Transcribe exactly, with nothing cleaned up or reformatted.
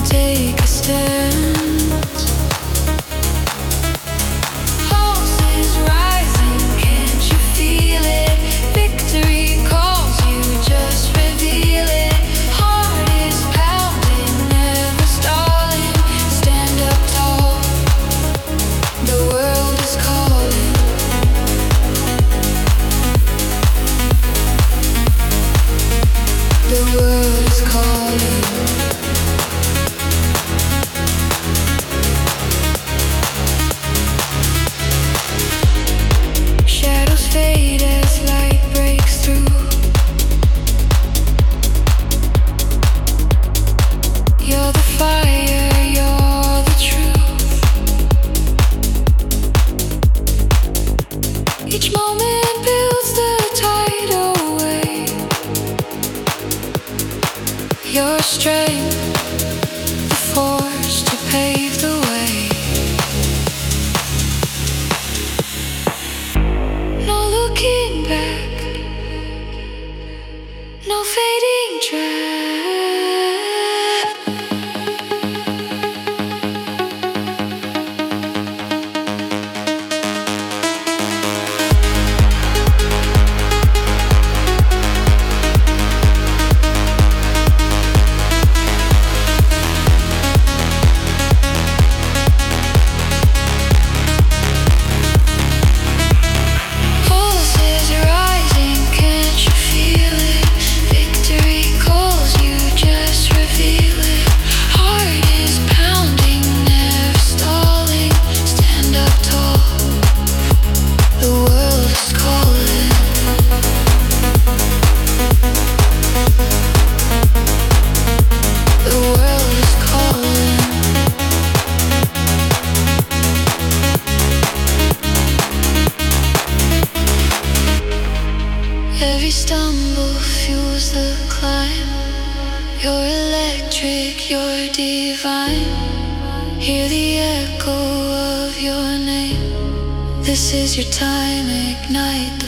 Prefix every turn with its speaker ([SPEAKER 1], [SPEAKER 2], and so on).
[SPEAKER 1] take a stand. Pulses rising, can't you feel it? Victory calls you, just reveal it. Heart is pounding, never stalling. Stand up tall, the world is calling. The world is calling. Shadows fade as light breaks through. You're the fire, you're the truth. Each moment builds the tidal wave. Your strength, the force to pave the way. No looking back, no fading track. Pulses rising, can't you feel it? Victory calls you, just reveal it. Heart is pounding, never stalling. Stand up tall, the world is calling. The world is calling. Every stumble fuels the climb. You're electric, you're divine. Hear the echo of your name. This is your time, ignite